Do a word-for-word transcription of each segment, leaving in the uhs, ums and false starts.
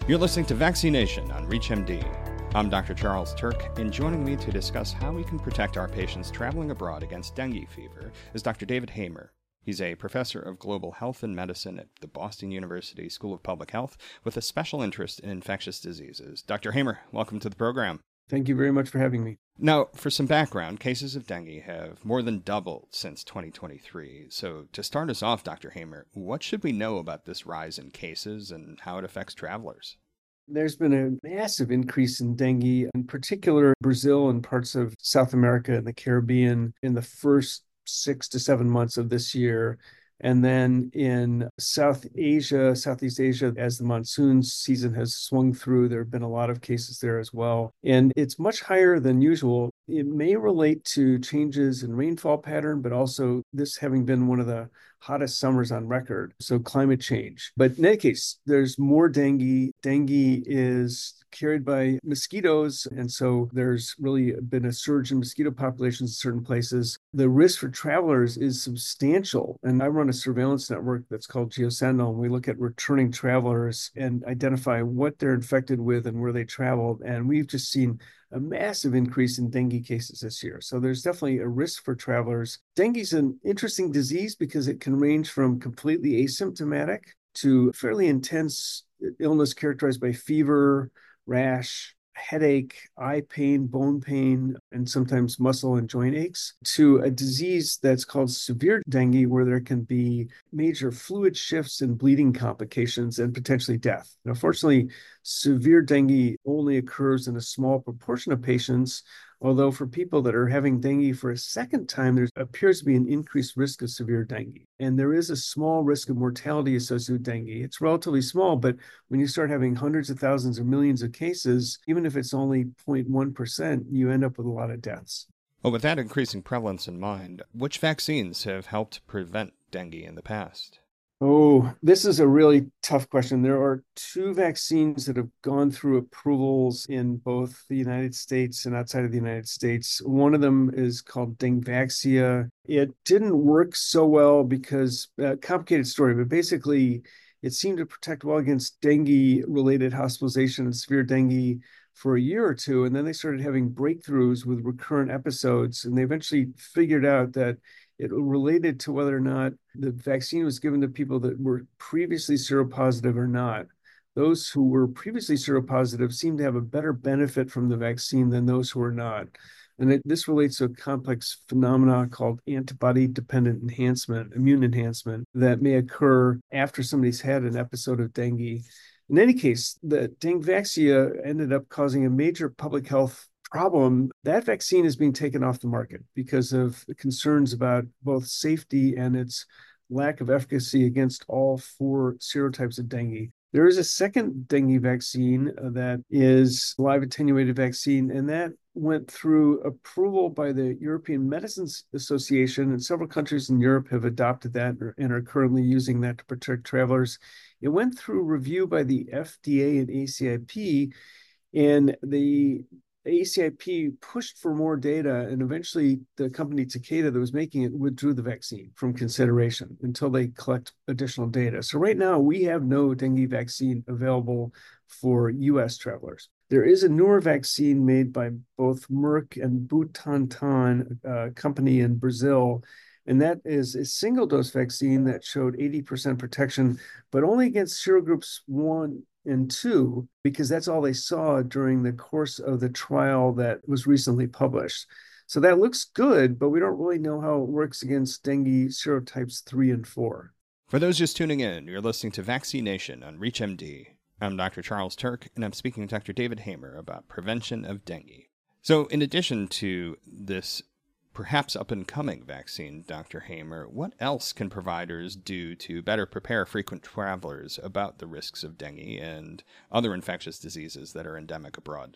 You're listening to Vaccination on ReachMD. I'm Doctor Charles Turk, and joining me to discuss how we can protect our patients traveling abroad against dengue fever is Doctor David Hamer. He's a professor of global health and medicine at the Boston University School of Public Health with a special interest in infectious diseases. Doctor Hamer, welcome to the program. Thank you very much for having me. Now, for some background, cases of dengue have more than doubled since twenty twenty-three. So to start us off, Doctor Hamer, what should we know about this rise in cases and how it affects travelers? There's been a massive increase in dengue, in particular Brazil and parts of South America and the Caribbean in the first six to seven months of this year. And then in South Asia, Southeast Asia, as the monsoon season has swung through, there have been a lot of cases there as well. And it's much higher than usual. It may relate to changes in rainfall pattern, but also this having been one of the hottest summers on record, so climate change. But in any case, there's more dengue. Dengue is carried by mosquitoes, and so there's really been a surge in mosquito populations in certain places. The risk for travelers is substantial, and I run a surveillance network that's called GeoSentinel, and we look at returning travelers and identify what they're infected with and where they traveled, and we've just seen a massive increase in dengue cases this year. So there's definitely a risk for travelers. Dengue is an interesting disease because it can range from completely asymptomatic to fairly intense illness characterized by fever, rash, headache, eye pain, bone pain, and sometimes muscle and joint aches, to a disease that's called severe dengue, where there can be major fluid shifts and bleeding complications and potentially death. Now, fortunately, severe dengue only occurs in a small proportion of patients, although for people that are having dengue for a second time, there appears to be an increased risk of severe dengue. And there is a small risk of mortality associated with dengue. It's relatively small, but when you start having hundreds of thousands or millions of cases, even if it's only zero point one percent, you end up with a lot of deaths. Well, with that increasing prevalence in mind, which vaccines have helped prevent dengue in the past? Oh, this is a really tough question. There are two vaccines that have gone through approvals in both the United States and outside of the United States. One of them is called Dengvaxia. It didn't work so well because, uh, complicated story, but basically it seemed to protect well against dengue-related hospitalization and severe dengue for a year or two. And then they started having breakthroughs with recurrent episodes. And they eventually figured out that it related to whether or not the vaccine was given to people that were previously seropositive or not. Those who were previously seropositive seemed to have a better benefit from the vaccine than those who were not. And it, this relates to a complex phenomenon called antibody-dependent enhancement, immune enhancement, that may occur after somebody's had an episode of dengue. In any case, the Dengvaxia ended up causing a major public health problem. That vaccine is being taken off the market because of concerns about both safety and its lack of efficacy against all four serotypes of dengue. There is a second dengue vaccine that is a live attenuated vaccine, and that went through approval by the European Medicines Association, and several countries in Europe have adopted that and are currently using that to protect travelers. It went through review by the F D A and A C I P, and the A C I P pushed for more data, and eventually the company Takeda that was making it withdrew the vaccine from consideration until they collect additional data. So right now we have no dengue vaccine available for U S travelers. There is a newer vaccine made by both Merck and Butantan, a company in Brazil, and that is a single-dose vaccine that showed eighty percent protection, but only against serogroups one and two, because that's all they saw during the course of the trial that was recently published. So that looks good, but we don't really know how it works against dengue serotypes three and four. For those just tuning in, you're listening to Vaccination on ReachMD. I'm Doctor Charles Turk, and I'm speaking with Doctor David Hamer about prevention of dengue. So in addition to this perhaps up-and-coming vaccine, Doctor Hamer, what else can providers do to better prepare frequent travelers about the risks of dengue and other infectious diseases that are endemic abroad?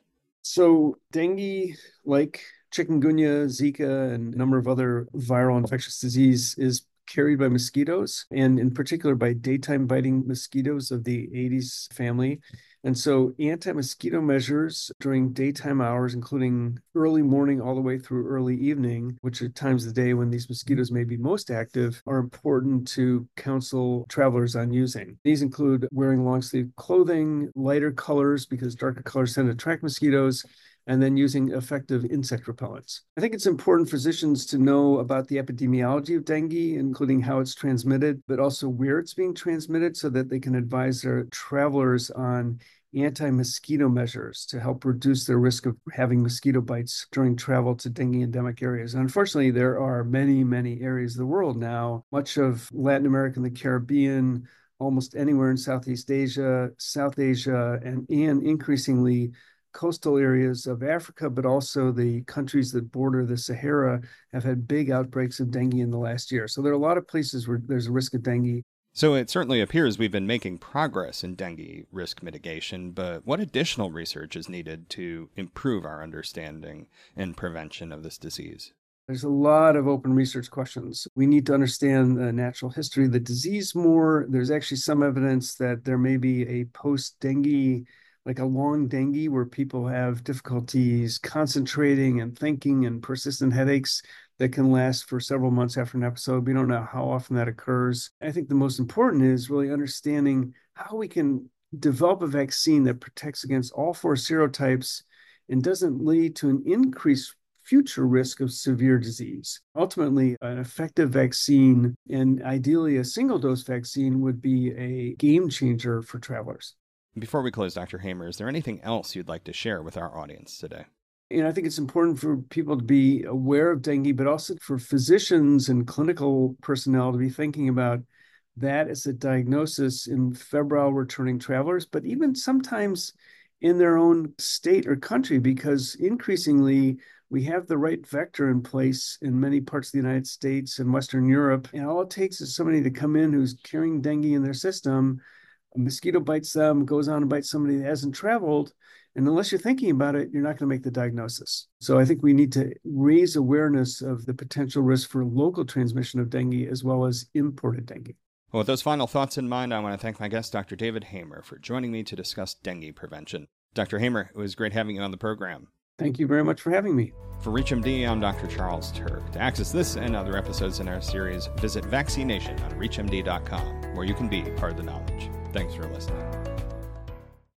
So dengue, like chikungunya, Zika, and a number of other viral infectious disease, is carried by mosquitoes, and in particular by daytime biting mosquitoes of the Aedes family. And so anti-mosquito measures during daytime hours, including early morning all the way through early evening, which are times of the day when these mosquitoes may be most active, are important to counsel travelers on using. These include wearing long-sleeve clothing, lighter colors because darker colors tend to attract mosquitoes, and then using effective insect repellents. I think it's important for physicians to know about the epidemiology of dengue, including how it's transmitted, but also where it's being transmitted so that they can advise their travelers on anti-mosquito measures to help reduce their risk of having mosquito bites during travel to dengue endemic areas. And unfortunately, there are many, many areas of the world now, much of Latin America and the Caribbean, almost anywhere in Southeast Asia, South Asia, and, and increasingly coastal areas of Africa, but also the countries that border the Sahara have had big outbreaks of dengue in the last year. So there are a lot of places where there's a risk of dengue. So it certainly appears we've been making progress in dengue risk mitigation, but what additional research is needed to improve our understanding and prevention of this disease? There's a lot of open research questions. We need to understand the natural history of the disease more. There's actually some evidence that there may be a post-dengue, like a long dengue, where people have difficulties concentrating and thinking and persistent headaches that can last for several months after an episode. We don't know how often that occurs. I think the most important is really understanding how we can develop a vaccine that protects against all four serotypes and doesn't lead to an increased future risk of severe disease. Ultimately, an effective vaccine, and ideally a single-dose vaccine, would be a game changer for travelers. Before we close, Doctor Hamer, is there anything else you'd like to share with our audience today? You know, I think it's important for people to be aware of dengue, but also for physicians and clinical personnel to be thinking about that as a diagnosis in febrile returning travelers, but even sometimes in their own state or country, because increasingly we have the right vector in place in many parts of the United States and Western Europe. And all it takes is somebody to come in who's carrying dengue in their system. A mosquito bites them, goes on to bite somebody that hasn't traveled. And unless you're thinking about it, you're not going to make the diagnosis. So I think we need to raise awareness of the potential risk for local transmission of dengue as well as imported dengue. Well, with those final thoughts in mind, I want to thank my guest, Doctor David Hamer, for joining me to discuss dengue prevention. Doctor Hamer, it was great having you on the program. Thank you very much for having me. For ReachMD, I'm Doctor Charles Turk. To access this and other episodes in our series, visit Vaccination on reach M D dot com, where you can be part of the knowledge. Thanks for listening.